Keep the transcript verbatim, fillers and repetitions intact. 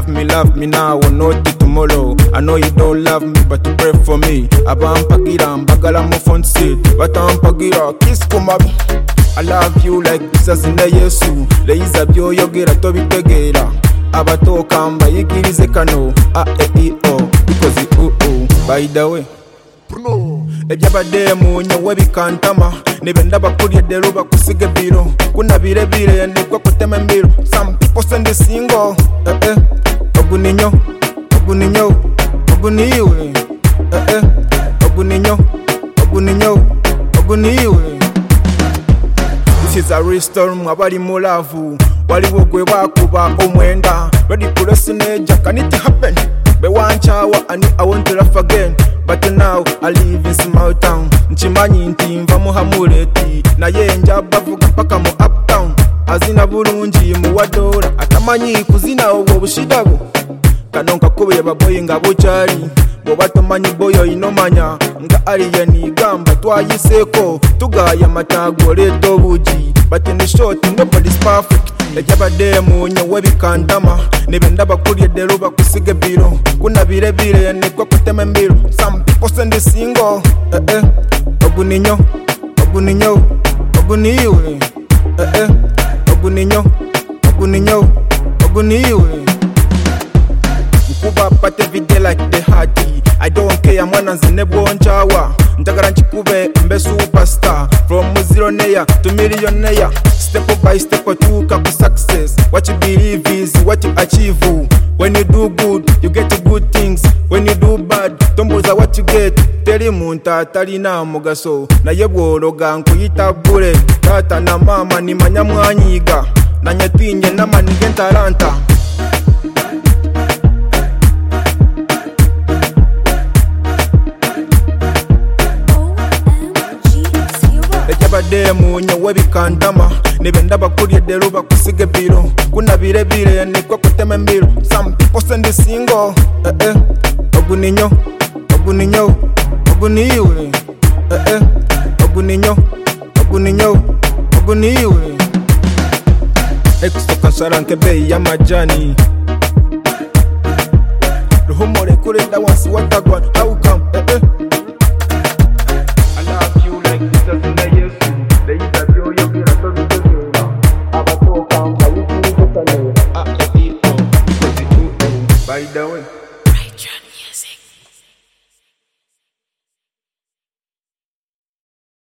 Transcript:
me, love me now or not tomorrow. I know you don't love me, but you pray for me. Abampagira, mbagala mu front seat. Batampagira, kiss kumabi. I love you like Jesus in the Yesu. Leiza byo yogera tobitegera. Abatoka mbayigirize kano. A E I O because it oh oh. By the way, ebyabadde munyowe bikantama nibenda bakulye dero bakusige biro kuna bire bire ndikwa kutema mbiro. Some people send the single eh eh oguninyo oguninyo oguniwe eh eh oguninyo oguninyo oguniwe. This is a real storm abali mulavu waliwo gwe bakuba omwenda ready to resonate. Can it happen? Be one chawa and I want to laugh again. But now I live in small town. Nchimanyi ntimva muhamureti na yenja bavuga paka mu uptown. Azina bulungi mu wadora atamanyi kuzina obwo bushidago. Kanonka kube baboye nga buchali bo batomanyi boyo inomanya nga aliyeni gamba twayiseko tugaya matago leto buji. But in the short nobody's perfect. Ejabadde munyowe bikandama nibenda bakulye dero bakusige biro kuna bire bire nikwa kutema mbiro. Some people send the single eh eh oguninyo oguninyo oguniwe eh eh oguninyo oguninyo oguniwe. Nkuba pate vide like the hearty. I don't care mwana nzine bwonchawa ndagara nchikube mbe superstar. From zero neya to millionaire, step by step tuka ku success. What you believe is what you achieve. When you do good you get good things, when you do bad tomboza what you get. Teri munta talina mugaso na yebworoga nkuyita bure. Tata na mama ni manyamwanyiga na nyetinye na manige talanta. Ejabadde munyowe bikandama nibenda bakulye dero bakusige biro kuna bire bire nikwa kutema mbiro. Some people send the single eh eh oguninyo oguninyo oguniwe eh eh oguninyo oguninyo oguniwe. Extra kansara nkebe ya majani ruhumore kurenda wansi watagwa. How come eh eh